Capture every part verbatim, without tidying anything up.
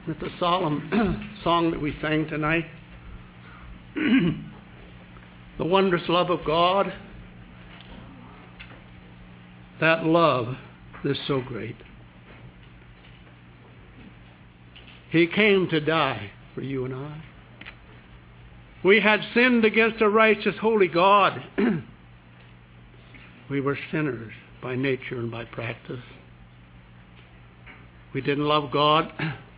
with the solemn song that we sang tonight. The wondrous love of God. That love is so great. He came to die for you and I. We had sinned against a righteous, holy God. We were sinners by nature and by practice. We didn't love God.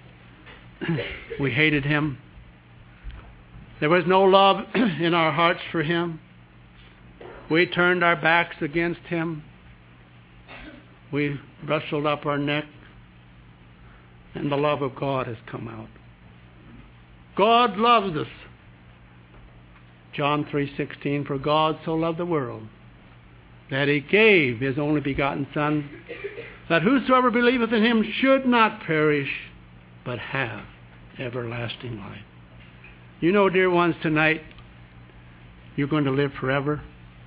We hated Him. There was no love in our hearts for Him. We turned our backs against Him. We wrestled up our neck. And the love of God has come out. God loves us. John three sixteen, for God so loved the world that He gave His only begotten Son, that whosoever believeth in Him should not perish, but have everlasting life. You know, dear ones, tonight, you're going to live forever.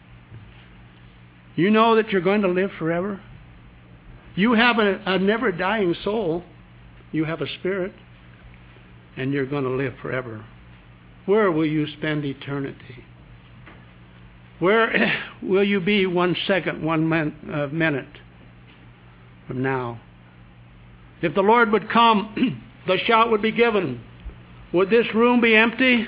You know that you're going to live forever. You have a, a never-dying soul. You have a spirit, and you're going to live forever. Where will you spend eternity? Where will you be one second, one min, uh, minute from now? If the Lord would come, the shout would be given. Would this room be empty?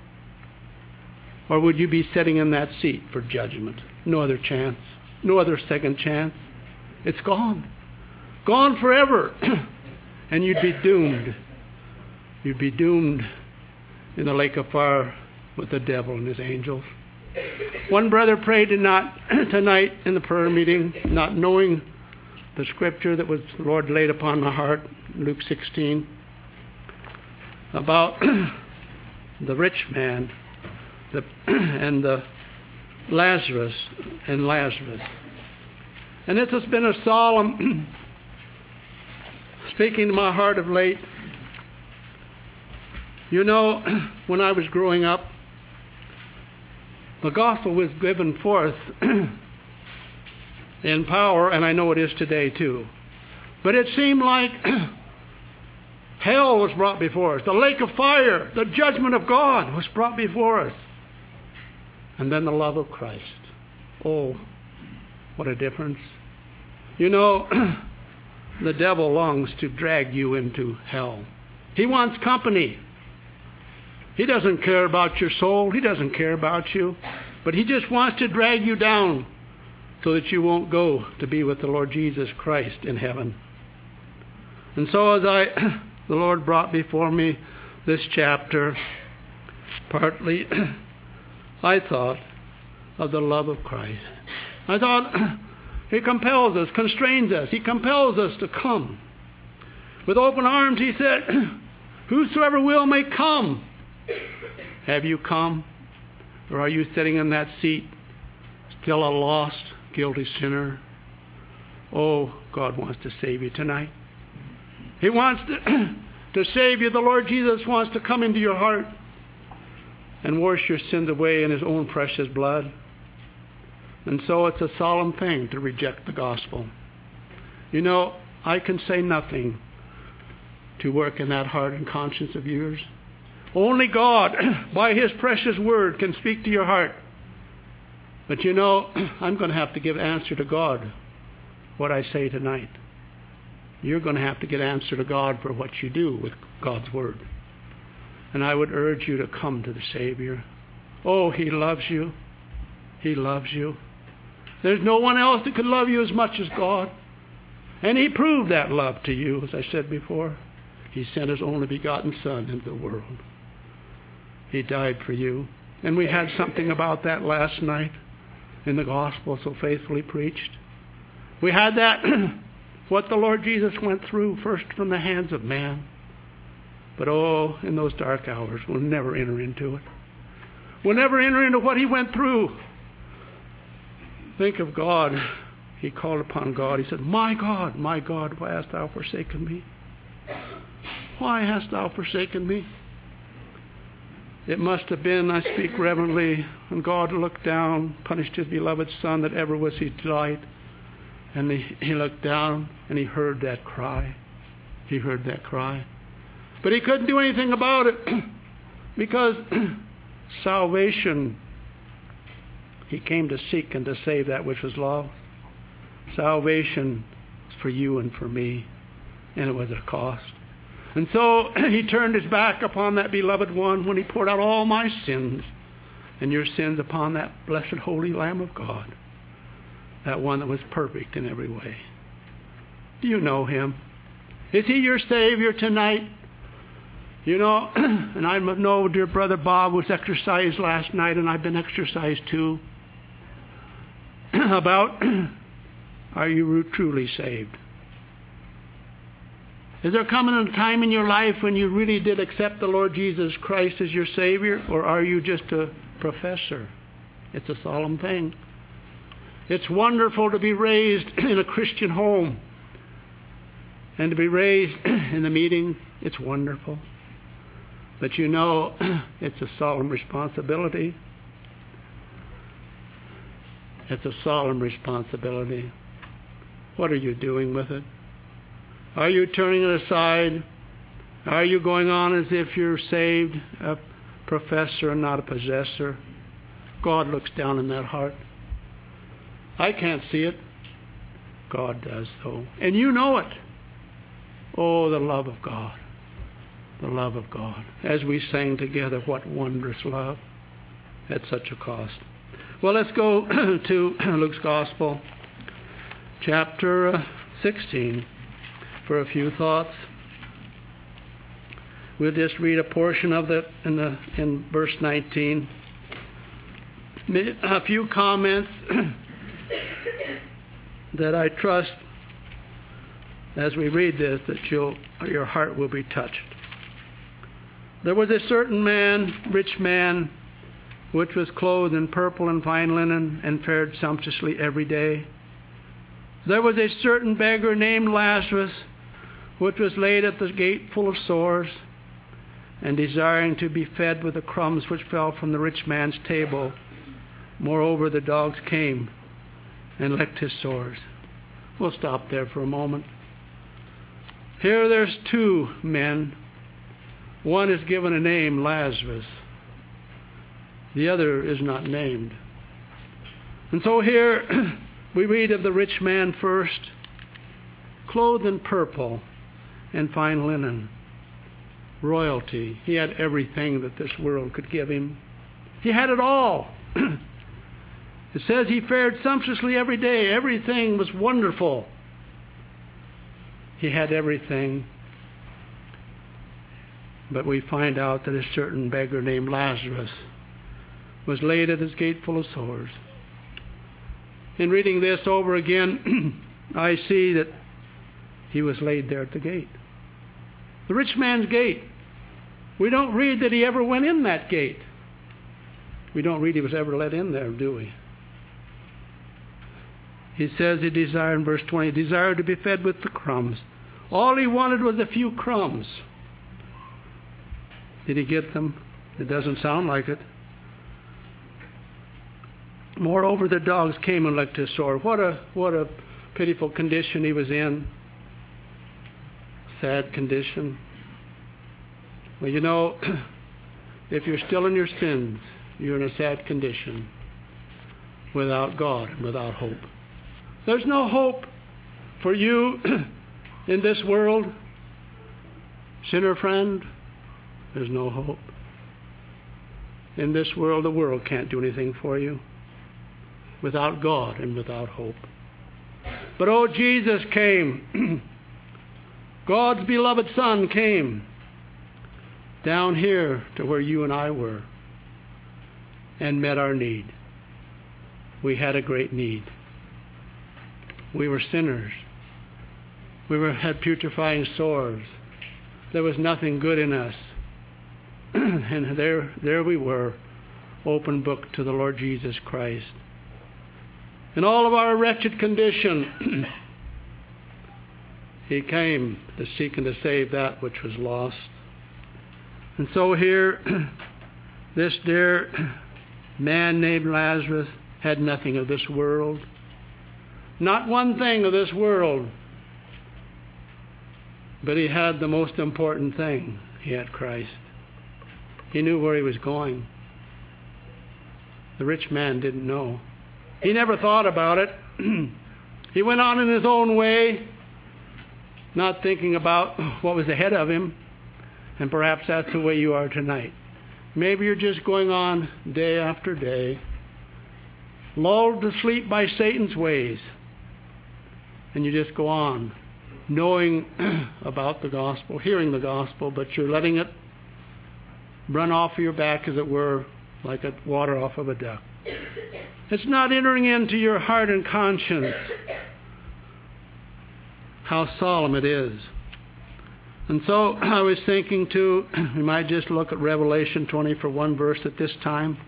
Or would you be sitting in that seat for judgment? No other chance. No other second chance. It's gone. Gone forever. And you'd be doomed. You'd be doomed in the lake of fire with the devil and his angels. One brother prayed tonight, tonight in the prayer meeting, not knowing the scripture that was the Lord laid upon my heart, Luke sixteen, about the rich man the, and the Lazarus and Lazarus. And this has been a solemn speaking to my heart of late. You know, when I was growing up, the gospel was given forth in power, and I know it is today too. But it seemed like hell was brought before us. The lake of fire, the judgment of God was brought before us. And then the love of Christ. Oh, what a difference. You know, the devil longs to drag you into hell. He wants company. He doesn't care about your soul. He doesn't care about you. But he just wants to drag you down so that you won't go to be with the Lord Jesus Christ in heaven. And so as I, the Lord brought before me this chapter, partly I thought of the love of Christ. I thought He compels us, constrains us. He compels us to come. With open arms, He said, whosoever will may come. Have you come? Or are you sitting in that seat, still a lost, guilty sinner? Oh, God wants to save you tonight. He wants to, to save you. The Lord Jesus wants to come into your heart and wash your sins away in His own precious blood. And so it's a solemn thing to reject the gospel. You know, I can say nothing to work in that heart and conscience of yours. Only God, by His precious word, can speak to your heart. But you know, I'm going to have to give answer to God what I say tonight. You're going to have to get answer to God for what you do with God's word. And I would urge you to come to the Savior. Oh, He loves you. He loves you. There's no one else that could love you as much as God. And He proved that love to you, as I said before. He sent His only begotten Son into the world. He died for you. And we had something about that last night in the gospel so faithfully preached. We had that, what the Lord Jesus went through, first from the hands of man. But oh, in those dark hours, we'll never enter into it. We'll never enter into what He went through. Think of God. He called upon God. He said, my God, my God, why hast thou forsaken me? Why hast thou forsaken me? It must have been, I speak reverently, when God looked down, punished His beloved Son that ever was His delight. And he, he looked down and He heard that cry. He heard that cry. But he couldn't do anything about it because salvation, he came to seek and to save that which was lost. Salvation was for you and for me, and it was a cost. And so he turned his back upon that beloved one when he poured out all my sins and your sins upon that blessed holy Lamb of God, that one that was perfect in every way. Do you know him? Is he your Savior tonight? You know, and I know dear brother Bob was exercised last night, and I've been exercised too, about, are you truly saved? Is there coming a time in your life when you really did accept the Lord Jesus Christ as your Savior, or are you just a professor? It's a solemn thing. It's wonderful to be raised in a Christian home and to be raised in the meeting. It's wonderful. But you know, it's a solemn responsibility. It's a solemn responsibility. What are you doing with it? Are you turning it aside? Are you going on as if you're saved, a professor and not a possessor? God looks down in that heart. I can't see it. God does, though. And you know it. Oh, the love of God. The love of God. As we sang together, what wondrous love at such a cost. Well, let's go to Luke's Gospel, chapter sixteen, for a few thoughts. We'll just read a portion of it in, the, in verse nineteen. A few comments that I trust as we read this that you'll, your heart will be touched. There was a certain man, rich man, which was clothed in purple and fine linen, and fared sumptuously every day. There was a certain beggar named Lazarus, which was laid at the gate full of sores, and desiring to be fed with the crumbs which fell from the rich man's table. Moreover, the dogs came and licked his sores. We'll stop there for a moment. Here there's two men. One is given a name, Lazarus. The other is not named. And so here we read of the rich man first, clothed in purple and fine linen. Royalty. He had everything that this world could give him. He had it all. It says he fared sumptuously every day. Everything was wonderful. He had everything. But we find out that a certain beggar named Lazarus was laid at his gate full of sores. In reading this over again, I see that he was laid there at the gate. The rich man's gate. We don't read that he ever went in that gate. We don't read he was ever let in there, do we? He says he desired, in verse twenty, desired to be fed with the crumbs. All he wanted was a few crumbs. Did he get them? It doesn't sound like it. Moreover, the dogs came and licked his sore. What a what a pitiful condition he was in. Sad condition. Well, you know, if you're still in your sins, you're in a sad condition without God and without hope. There's no hope for you in this world. Sinner friend, there's no hope. In this world, the world can't do anything for you without God and without hope. But oh, Jesus came. God's beloved Son came down here to where you and I were and met our need. We had a great need. We were sinners. We were, had putrefying sores. There was nothing good in us. And there, there we were, open book to the Lord Jesus Christ. In all of our wretched condition, He came to seek and to save that which was lost. And so here, this dear man named Lazarus had nothing of this world. Not one thing of this world. But he had the most important thing. He had Christ. He knew where he was going. The rich man didn't know. He never thought about it. He went on in his own way, not thinking about what was ahead of him. And perhaps that's the way you are tonight. Maybe you're just going on day after day, lulled to sleep by Satan's ways. And you just go on, knowing about the gospel, hearing the gospel, but you're letting it run off of your back, as it were, like a water off of a duck. It's not entering into your heart and conscience how solemn it is. And so I was thinking too, we might just look at Revelation twenty for one verse at this time.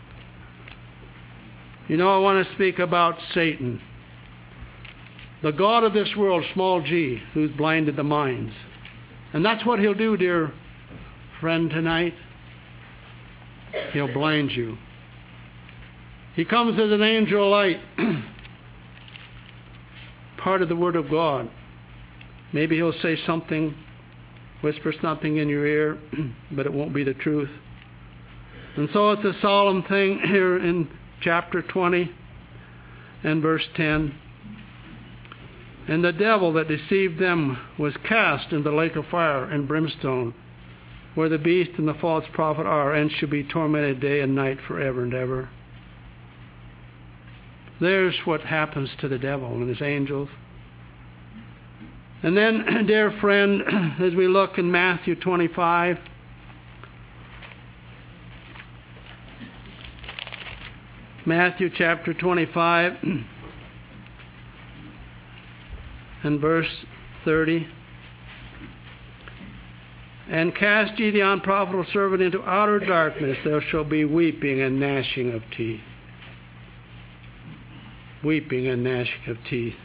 You know, I want to speak about Satan, the god of this world, small g, who's blinded the minds. And that's what he'll do, dear friend, tonight. He'll blind you. He comes as an angel of light, part of the Word of God. Maybe he'll say something, whisper something in your ear, but it won't be the truth. And so it's a solemn thing here in chapter twenty and verse ten. And the devil that deceived them was cast into the lake of fire and brimstone, where the beast and the false prophet are, and shall be tormented day and night forever and ever. There's what happens to the devil and his angels. And then, dear friend, as we look in Matthew twenty-five, Matthew chapter twenty-five and verse thirty. And cast ye the unprofitable servant into outer darkness, there shall be weeping and gnashing of teeth. Weeping and gnashing of teeth.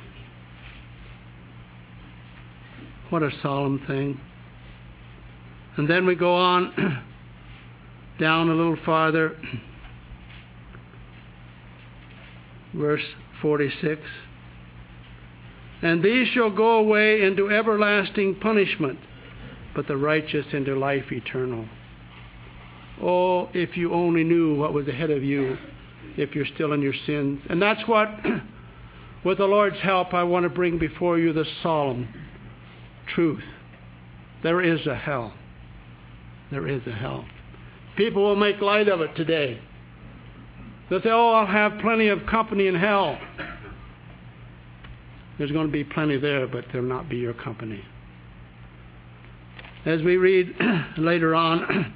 What a solemn thing. And then we go on down a little farther. Verse forty-six. And these shall go away into everlasting punishment, but the righteous into life eternal. Oh, if you only knew what was ahead of you, if you're still in your sins. And that's what, with the Lord's help, I want to bring before you the solemn truth. There is a hell. There is a hell. People will make light of it today. They'll say, oh, I'll have plenty of company in hell. There's going to be plenty there, but they'll not be your company. As we read later on,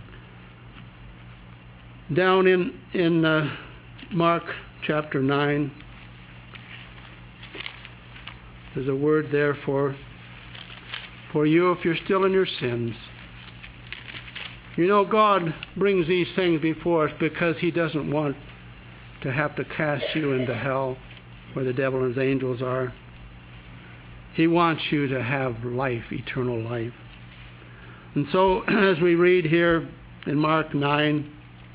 down in, in uh, Mark chapter nine, there's a word there for, for you if you're still in your sins. You know, God brings these things before us because He doesn't want to have to cast you into hell where the devil and his angels are. He wants you to have life, eternal life. And so, as we read here in Mark nine,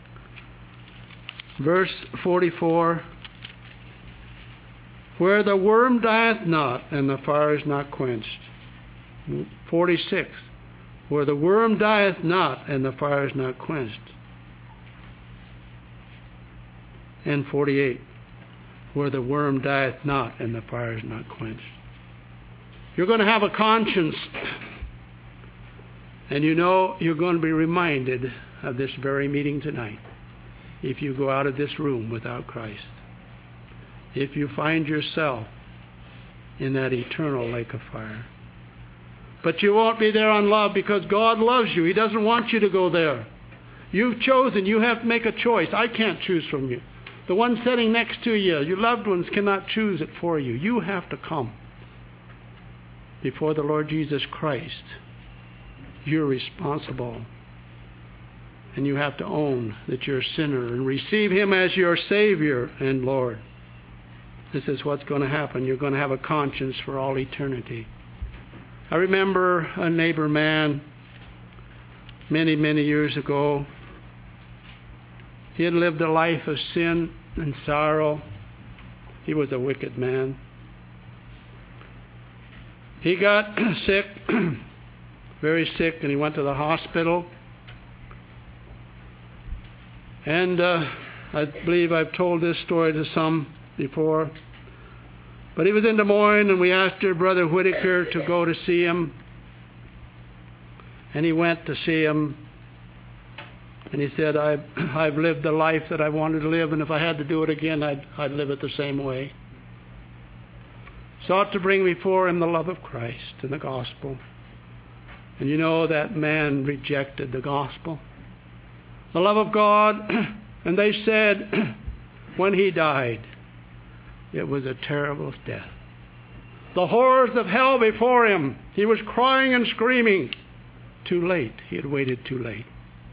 verse forty-four, where the worm dieth not and the fire is not quenched. forty-six, where the worm dieth not and the fire is not quenched. And forty-eight, where the worm dieth not and the fire is not quenched. You're going to have a conscience. And you know you're going to be reminded of this very meeting tonight if you go out of this room without Christ. If you find yourself in that eternal lake of fire. But you won't be there on love because God loves you. He doesn't want you to go there. You've chosen. You have to make a choice. I can't choose from you. The one sitting next to you, your loved ones cannot choose it for you. You have to come before the Lord Jesus Christ. You're responsible. And you have to own that you're a sinner and receive Him as your Savior and Lord. This is what's going to happen. You're going to have a conscience for all eternity. I remember a neighbor man many, many years ago. He had lived a life of sin and sorrow. He was a wicked man. He got sick, very sick, and he went to the hospital. And uh, I believe I've told this story to some before. But he was in Des Moines, and we asked dear Brother Whitaker to go to see him. And he went to see him. And he said, I've, I've lived the life that I wanted to live, and if I had to do it again, I'd, I'd live it the same way. Sought to bring before him the love of Christ and the gospel. And you know, that man rejected the gospel, the love of God. And they said, when he died, it was a terrible death. The horrors of hell before him. He was crying and screaming. Too late. He had waited too late.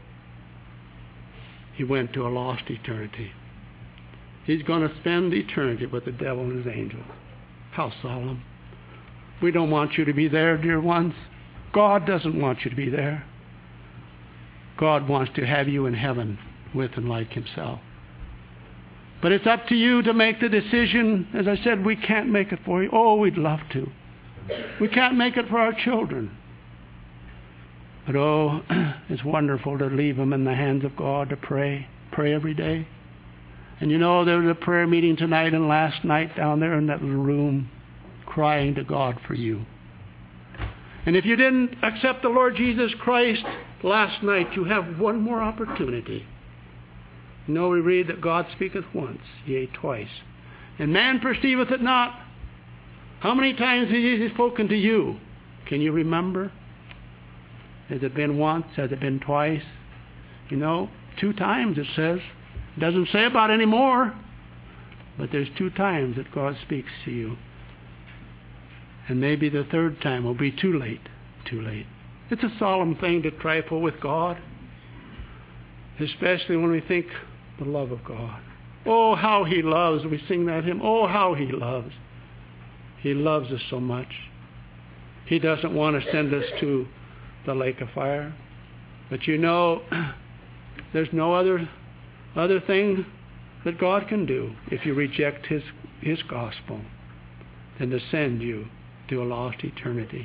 He went to a lost eternity. He's going to spend eternity with the devil and his angels. How solemn. We don't want you to be there, dear ones. God doesn't want you to be there. God wants to have you in heaven with and like himself. But it's up to you to make the decision. As I said, we can't make it for you. Oh, we'd love to. We can't make it for our children. But oh, it's wonderful to leave them in the hands of God to pray. Pray every day. And you know, there was a prayer meeting tonight and last night down there in that little room, crying to God for you. And if you didn't accept the Lord Jesus Christ last night, you have one more opportunity. You know, we read that God speaketh once, yea, twice, and man perceiveth it not. How many times has he spoken to you? Can you remember? Has it been once? Has it been twice? You know, two times it says. It doesn't say about any more. But there's two times that God speaks to you. And maybe the third time will be too late. Too late. It's a solemn thing to trifle with God. Especially when we think the love of God. Oh, how he loves. We sing that hymn. Oh, how he loves. He loves us so much. He doesn't want to send us to the lake of fire. But you know, there's no other other thing that God can do if you reject his his gospel than to send you to a lost eternity.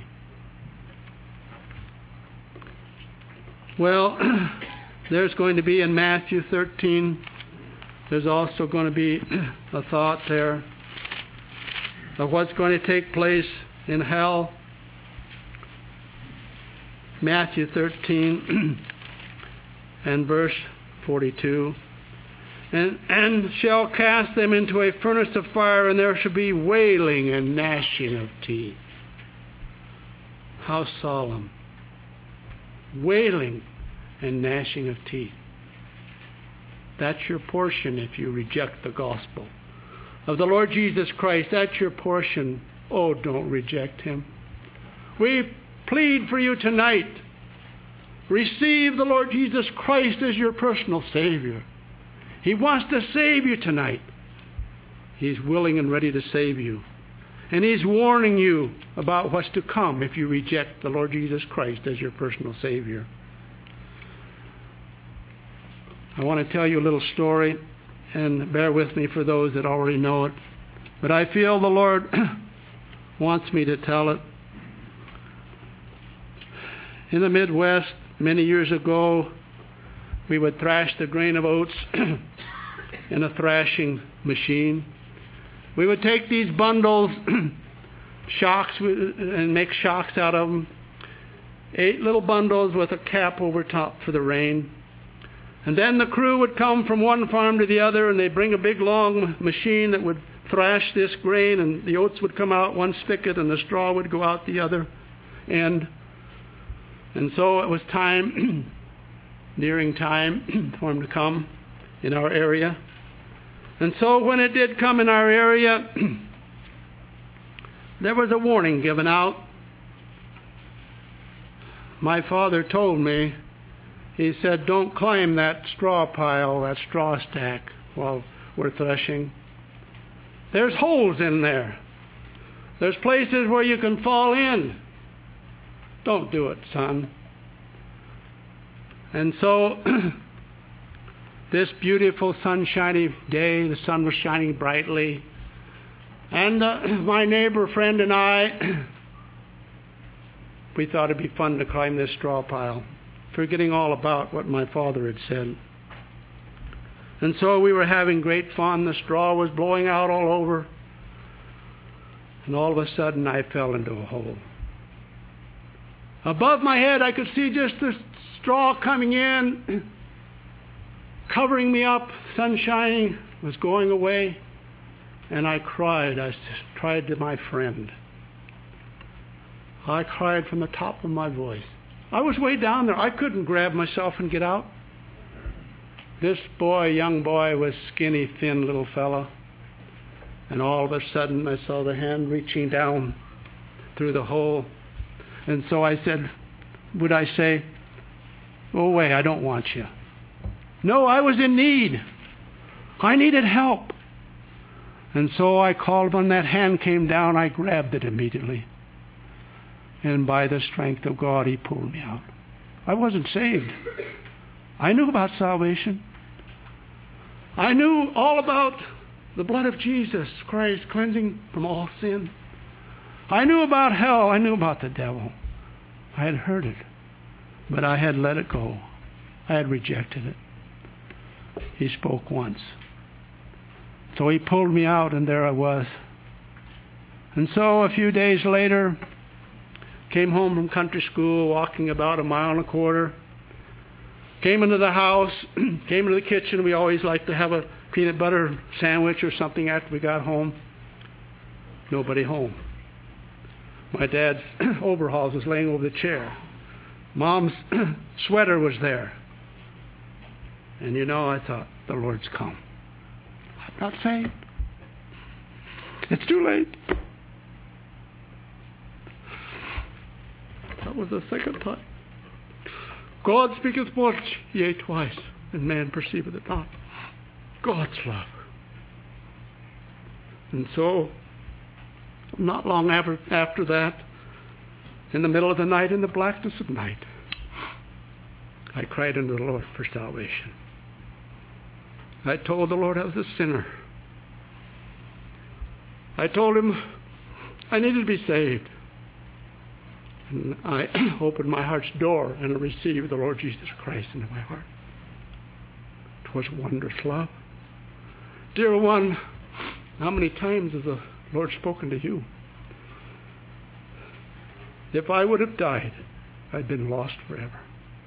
Well, there's going to be in Matthew thirteen, there's also going to be a thought there of what's going to take place in hell. Matthew thirteen and verse forty-two. And, and shall cast them into a furnace of fire, and there shall be wailing and gnashing of teeth. How solemn. Wailing and gnashing of teeth. That's your portion if you reject the gospel of the Lord Jesus Christ. That's your portion. Oh, don't reject him. We plead for you tonight. Receive the Lord Jesus Christ as your personal Savior. He wants to save you tonight. He's willing and ready to save you. And he's warning you about what's to come if you reject the Lord Jesus Christ as your personal Savior. I want to tell you a little story, and bear with me for those that already know it. But I feel the Lord wants me to tell it. In the Midwest, many years ago, we would thrash the grain of oats in a thrashing machine. We would take these bundles, shocks, and make shocks out of them. Eight little bundles with a cap over top for the rain. And then the crew would come from one farm to the other, and they'd bring a big long machine that would thrash this grain, and the oats would come out one spigot, and the straw would go out the other end. And so it was time, nearing time for him to come in our area. And so when it did come in our area, there was a warning given out. My father told me, he said, don't climb that straw pile, that straw stack while we're threshing. There's holes in there. There's places where you can fall in. Don't do it, son. And so, this beautiful sunshiny day, the sun was shining brightly. And uh, my neighbor friend and I we thought it'd be fun to climb this straw pile, forgetting all about what my father had said. And so we were having great fun. The straw was blowing out all over. And all of a sudden, I fell into a hole. Above my head, I could see just the straw coming in, covering me up. Sun shining, was going away. And I cried. I cried to my friend. I cried from the top of my voice. I was way down there. I couldn't grab myself and get out. This boy, young boy, was skinny, thin little fella. And all of a sudden, I saw the hand reaching down through the hole. And so I said, would I say, go away, I don't want you. No, I was in need. I needed help. And so I called when that hand came down, I grabbed it immediately. And by the strength of God, He pulled me out. I wasn't saved. I knew about salvation. I knew all about the blood of Jesus Christ cleansing from all sin. I knew about hell. I knew about the devil. I had heard it. But I had let it go. I had rejected it. He spoke once. So He pulled me out, and there I was. And so a few days later, came home from country school, walking about a mile and a quarter. Came into the house, came into the kitchen. We always liked to have a peanut butter sandwich or something after we got home. Nobody home. My dad's overalls was laying over the chair. Mom's sweater was there. And you know, I thought, the Lord's come. I'm not saved. It's too late. That was the second time. God speaketh once, yea, twice, and man perceiveth it not. God's love. And so, not long after, after that, in the middle of the night, in the blackness of night, I cried unto the Lord for salvation. I told the Lord I was a sinner. I told Him I needed to be saved. And I opened my heart's door and I received the Lord Jesus Christ into my heart. It was wondrous love. Dear one, how many times has the Lord spoken to you? If I would have died, I'd been lost forever.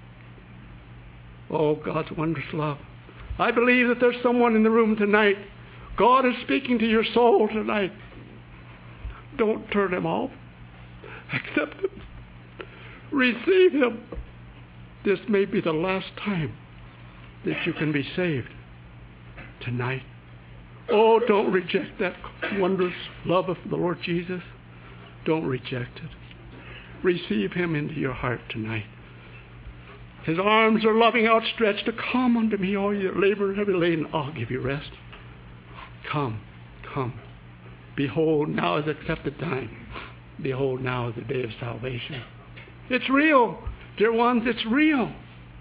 Oh, God's wondrous love. I believe that there's someone in the room tonight. God is speaking to your soul tonight. Don't turn Him off. Accept Him. Receive Him. This may be the last time that you can be saved. Tonight. Oh, don't reject that wondrous love of the Lord Jesus. Don't reject it. Receive Him into your heart tonight. His arms are loving outstretched to come unto me, all you labor and heavy laden. I'll give you rest. Come, come. Behold, now is accepted time. Behold, now is the day of salvation. It's real, dear ones, it's real.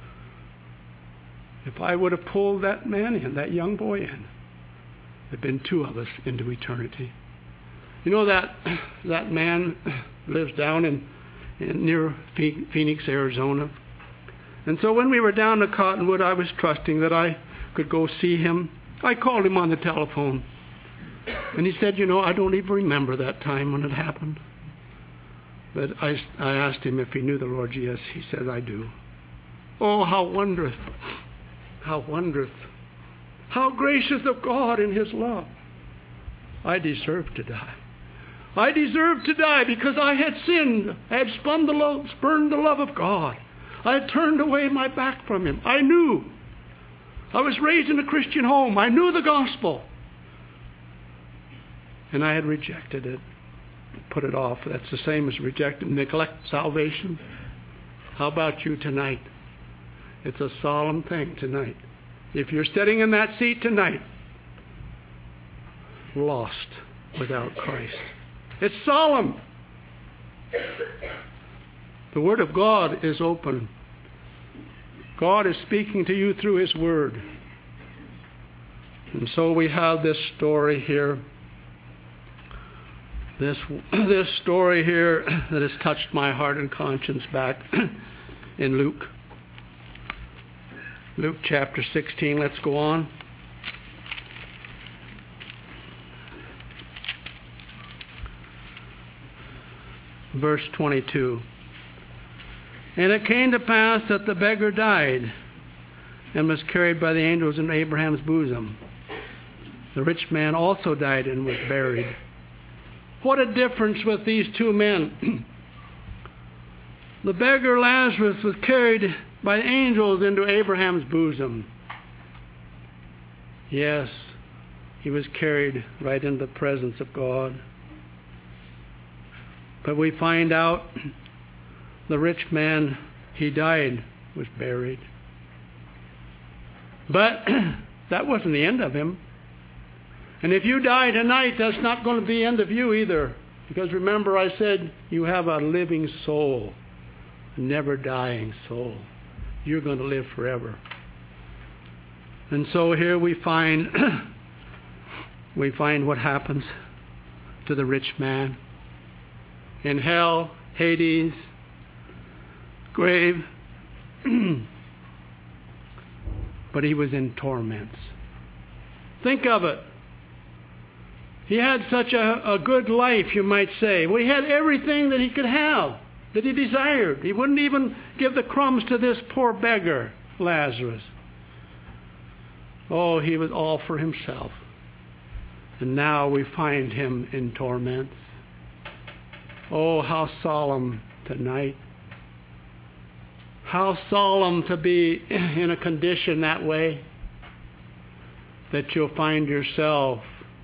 If I would have pulled that man in, that young boy in, there'd been two of us into eternity. You know that that man lives down in, in near Phoenix, Arizona. And so when we were down to Cottonwood, I was trusting that I could go see him. I called him on the telephone. And he said, you know, I don't even remember that time when it happened. But I, I asked him if he knew the Lord Jesus. He said, I do. Oh, how wondrous. How wondrous. How gracious of God in His love. I deserved to die. I deserved to die because I had sinned. I had spun the love, spurned the love of God. I had turned away my back from Him. I knew. I was raised in a Christian home. I knew the gospel. And I had rejected it. Put it off. That's the same as reject and neglect salvation. How about you tonight? It's a solemn thing tonight. If you're sitting in that seat tonight, lost without Christ. It's solemn. The Word of God is open. God is speaking to you through His Word. And so we have this story here This, this story here that has touched my heart and conscience back in Luke. Luke chapter sixteen, let's go on. Verse twenty-two. And it came to pass that the beggar died and was carried by the angels in Abraham's bosom. The rich man also died and was buried. What a difference with these two men. The beggar Lazarus was carried by angels into Abraham's bosom. Yes, he was carried right into the presence of God. But we find out the rich man, he died, was buried. But that wasn't the end of him. And if you die tonight, that's not going to be the end of you either. Because remember I said you have a living soul, a never dying soul. You're going to live forever. And so here we find we find what happens to the rich man. In hell, Hades, grave. But he was in torments. Think of it. He had such a, a good life, you might say. Well, he had everything that he could have, that he desired. He wouldn't even give the crumbs to this poor beggar, Lazarus. Oh, he was all for himself. And now we find him in torments. Oh, how solemn tonight. How solemn to be in a condition that way, that you'll find yourself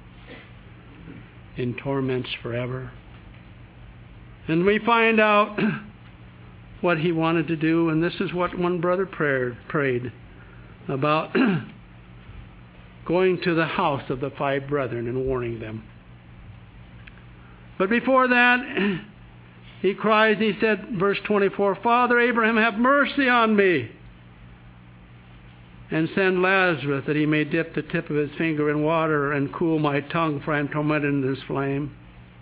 in torments forever. And we find out what he wanted to do, and this is what one brother prayed, prayed about going to the house of the five brethren and warning them. But before that, he cries, he said, verse twenty-four, Father Abraham, have mercy on me, and send Lazarus that he may dip the tip of his finger in water and cool my tongue, for I am tormented in this flame.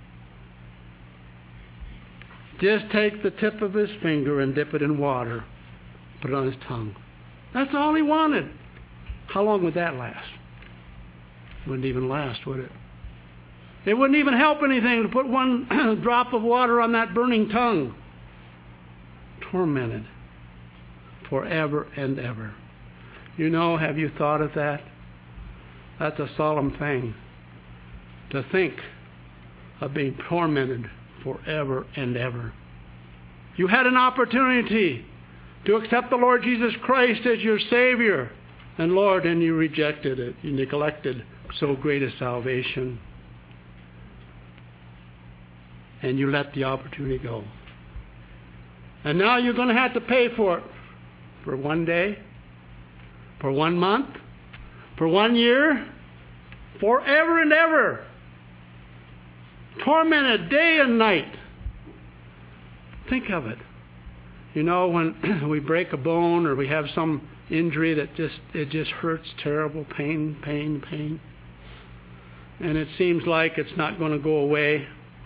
Just take the tip of his finger and dip it in water. Put it on his tongue. That's all he wanted. How long would that last? Wouldn't even last, would it? It wouldn't even help anything to put one drop of water on that burning tongue. Tormented forever and ever. You know, have you thought of that? That's a solemn thing. To think of being tormented forever and ever. You had an opportunity to accept the Lord Jesus Christ as your Savior and Lord, and you rejected it. You neglected so great a salvation. And you let the opportunity go. And now you're going to have to pay for it. For one day, for one month, for one year, forever and ever. Tormented day and night. Think of it. You know, when we break a bone or we have some injury that just, it just hurts, terrible pain, pain, pain. And it seems like it's not going to go away.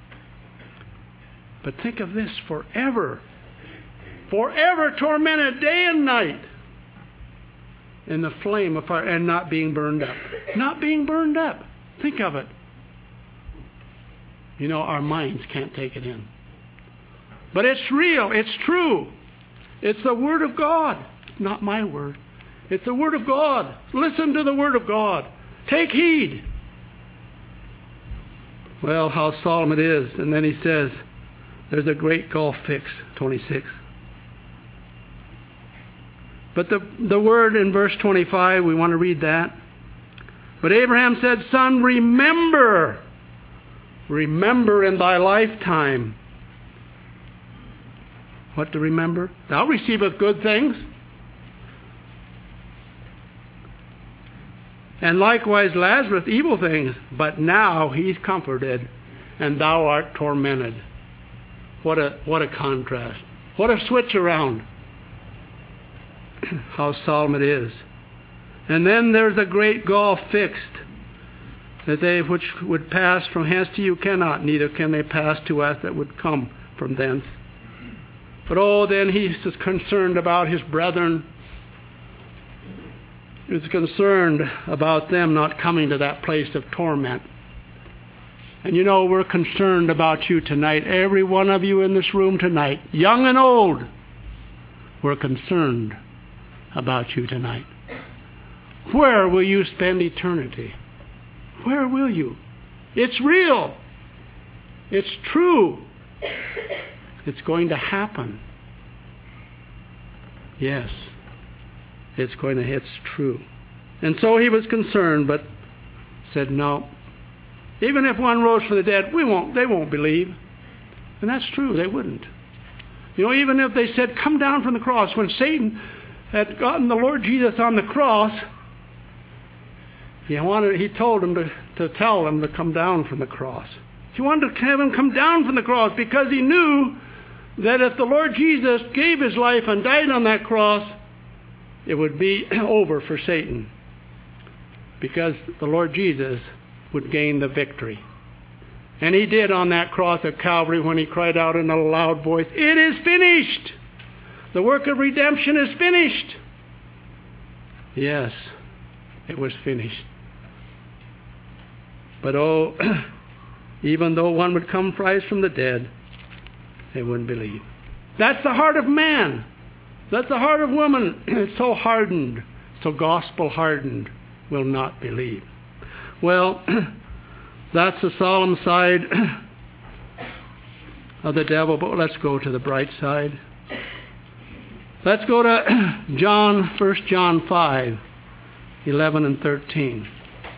But think of this, forever. Forever tormented day and night in the flame of fire and not being burned up. Not being burned up. Think of it. You know, our minds can't take it in. But it's real. It's true. It's the Word of God. Not my word. It's the Word of God. Listen to the Word of God. Take heed. Well, how solemn it is. And then he says, there's a great gulf fixed, twenty-six. But the, the word in verse twenty-five, we want to read that. But Abraham said, Son, remember, remember in thy lifetime. What to remember? Thou receivest good things. And likewise Lazarus evil things. But now he's comforted, and thou art tormented. What a what a contrast. What a switch around. How solemn it is. And then there's a great gulf fixed. that they which would pass from hence to you cannot, neither can they pass to us that would come from thence. But oh, then he is concerned about his brethren. He was concerned about them not coming to that place of torment. And you know, we're concerned about you tonight. Every one of you in this room tonight, young and old, we're concerned about you tonight. Where will you spend eternity? Where will you? It's real. It's true. It's going to happen. Yes. It's going to, it's true. And so he was concerned, but said, no. Even if one rose from the dead, we won't, they won't believe. And that's true, they wouldn't. You know, even if they said, come down from the cross, when Satan had gotten the Lord Jesus on the cross, he wanted, he told him to, to tell them to come down from the cross. He wanted to have him come down from the cross because he knew that if the Lord Jesus gave his life and died on that cross, it would be over for Satan. Because the Lord Jesus would gain the victory. And he did on that cross at Calvary when he cried out in a loud voice, it is finished! The work of redemption is finished. Yes, it was finished. But oh, even though one would come rise from the dead, they wouldn't believe. That's the heart of man. That's the heart of woman. It's so hardened, so gospel hardened, will not believe. Well, that's the solemn side of the devil, but let's go to the bright side. Let's go to John, First John five, eleven and thirteen.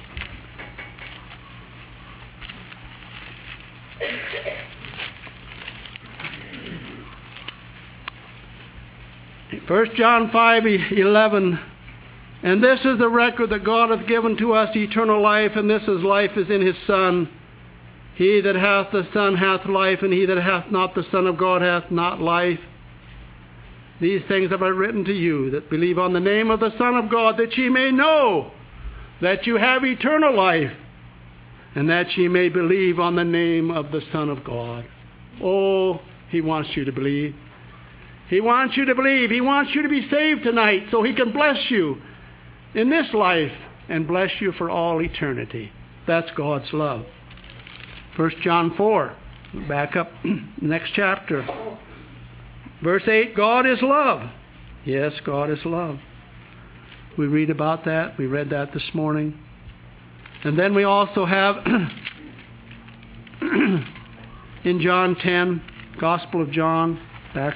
First John five, eleven. And this is the record that God hath given to us, eternal life, and this is life is in his Son. He that hath the Son hath life, and he that hath not the Son of God hath not life. These things have I written to you that believe on the name of the Son of God, that ye may know that you have eternal life, and that ye may believe on the name of the Son of God. Oh, he wants you to believe. He wants you to believe. He wants you to be saved tonight so he can bless you in this life and bless you for all eternity. That's God's love. First John four, back up, next chapter. Verse eight, God is love. Yes, God is love. We read about that. We read that this morning. And then we also have in John ten, Gospel of John, back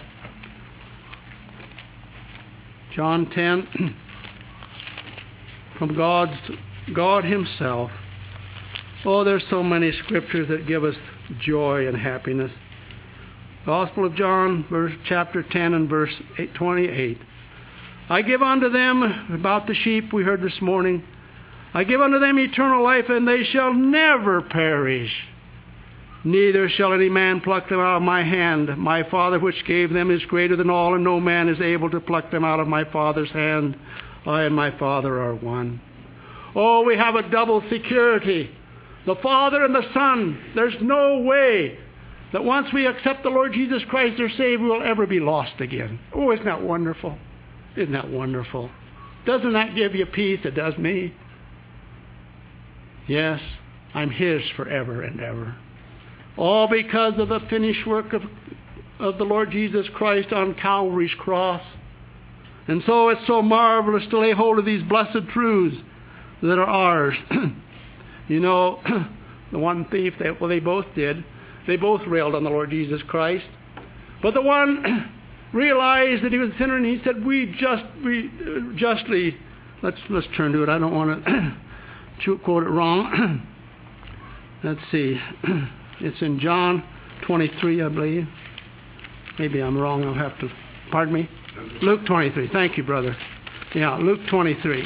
John ten, from God's God himself. Oh, there's so many scriptures that give us joy and happiness. Gospel of John, verse chapter ten and verse twenty-eight. I give unto them, about the sheep we heard this morning, I give unto them eternal life, and they shall never perish. Neither shall any man pluck them out of my hand. My Father which gave them is greater than all, and no man is able to pluck them out of my Father's hand. I and my Father are one. Oh, we have a double security. The Father and the Son. There's no way that once we accept the Lord Jesus Christ our Savior, we will ever be lost again. Oh, isn't that wonderful? Isn't that wonderful? Doesn't that give you peace? It does me. Yes, I'm His forever and ever. All because of the finished work of, of the Lord Jesus Christ on Calvary's cross. And so it's so marvelous to lay hold of these blessed truths that are ours. You know, the one thief, they, well, they both did. They both railed on the Lord Jesus Christ. But the one realized that he was a sinner, and he said, we just, we uh, justly, let's, let's turn to it. I don't want to quote it wrong. Let's see. It's in John twenty-three, I believe. Maybe I'm wrong. I'll have to, pardon me? Luke twenty-three. Thank you, brother. Yeah, Luke twenty-three.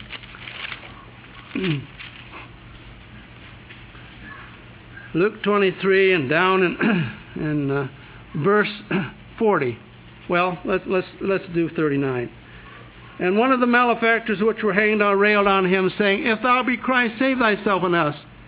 Luke twenty-three and down in, in uh, verse forty. Well, let's, let's, let's do thirty-nine. And one of the malefactors which were hanged on railed on him, saying, If thou be Christ, save thyself and us.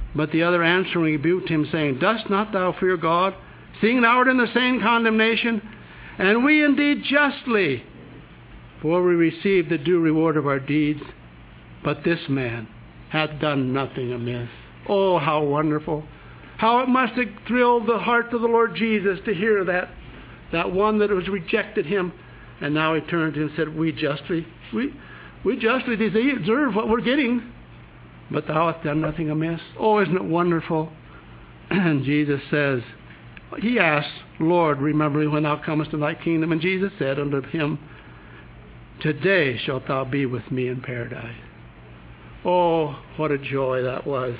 But the other answering rebuked him, saying, Dost not thou fear God, seeing thou art in the same condemnation? And we indeed justly, for we receive the due reward of our deeds. But this man hath done nothing amiss. Oh, how wonderful. How it must have thrilled the heart of the Lord Jesus to hear that, that one that was rejected him. And now he turned to him and said, We justly, we, we justly deserve what we're getting. But thou hast done nothing amiss. Oh, isn't it wonderful? And Jesus says, he asks, Lord, remember me when thou comest in thy kingdom. And Jesus said unto him, Today shalt thou be with me in paradise. Oh, what a joy that was.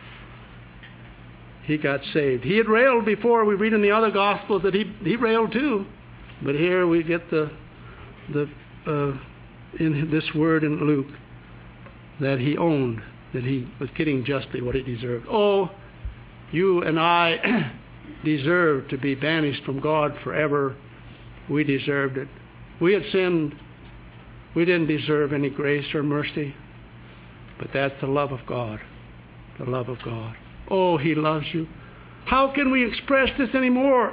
He got saved. He had railed before. We read in the other Gospels that he, he railed too. But here we get the, the uh, in this word in Luke that he owned, that he was getting justly what he deserved. Oh, you and I deserve to be banished from God forever. We deserved it. We had sinned. We didn't deserve any grace or mercy. But that's the love of God. The love of God. Oh, he loves you. How can we express this any more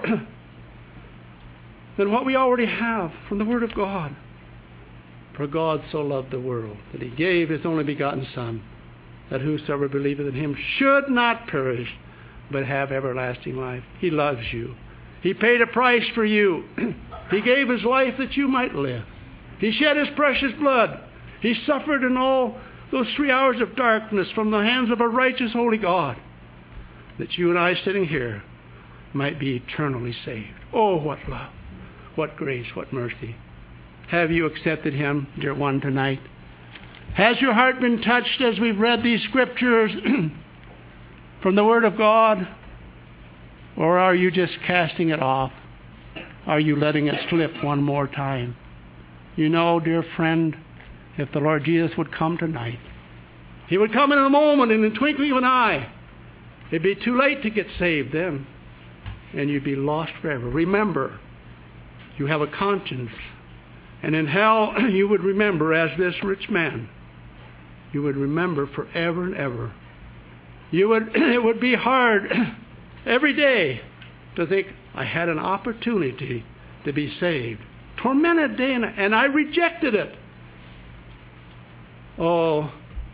than what we already have from the Word of God? For God so loved the world that he gave his only begotten Son, that whosoever believeth in him should not perish, but have everlasting life. He loves you. He paid a price for you. He gave his life that you might live. He shed his precious blood. He suffered in all those three hours of darkness from the hands of a righteous, holy God, that you and I sitting here might be eternally saved. Oh, what love, what grace, what mercy. Have you accepted him, dear one, tonight? Has your heart been touched as we've read these scriptures from the Word of God? Or are you just casting it off? Are you letting it slip one more time? You know, dear friend, if the Lord Jesus would come tonight, he would come in a moment, in the twinkling of an eye. It'd be too late to get saved then, and you'd be lost forever. Remember, you have a conscience, and in hell you would remember as this rich man. You would remember forever and ever. You would. It would be hard every day to think, I had an opportunity to be saved. Tormented day and night, and I rejected it. Oh,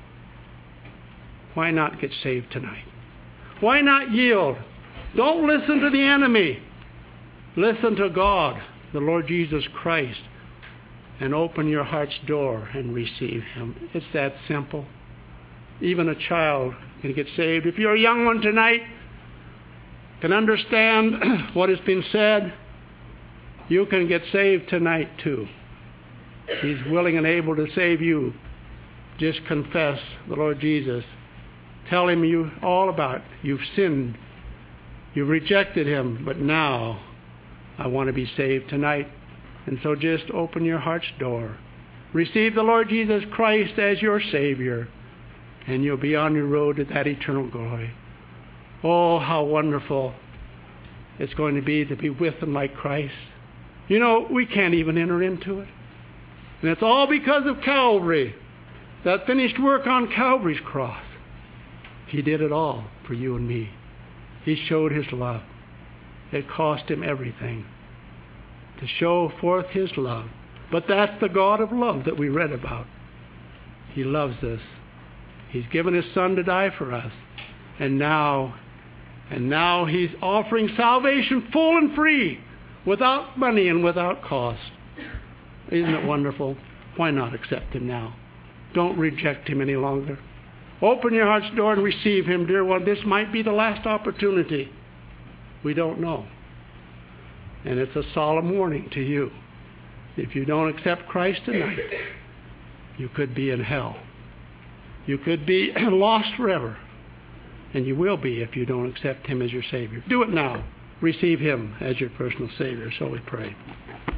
why not get saved tonight? Why not yield? Don't listen to the enemy. Listen to God, the Lord Jesus Christ, and open your heart's door and receive him. It's that simple. Even a child can get saved. If you're a young one tonight, can understand what has been said, you can get saved tonight too. He's willing and able to save you. Just confess the Lord Jesus. Tell him you all about it. You've sinned. You've rejected him, but now I want to be saved tonight. And so just open your heart's door. Receive the Lord Jesus Christ as your Savior, and you'll be on your road to that eternal glory. Oh, how wonderful it's going to be to be with and like Christ. You know, we can't even enter into it. And it's all because of Calvary, that finished work on Calvary's cross. He did it all for you and me. He showed his love. It cost him everything to show forth his love. But that's the God of love that we read about. He loves us. He's given his Son to die for us. And now, and now he's offering salvation full and free, without money and without cost. Isn't it wonderful? Why not accept him now? Don't reject him any longer. Open your heart's door and receive him, dear one. This might be the last opportunity. We don't know. And it's a solemn warning to you. If you don't accept Christ tonight, you could be in hell. You could be lost forever. And you will be if you don't accept him as your Savior. Do it now. Receive him as your personal Savior. So we pray.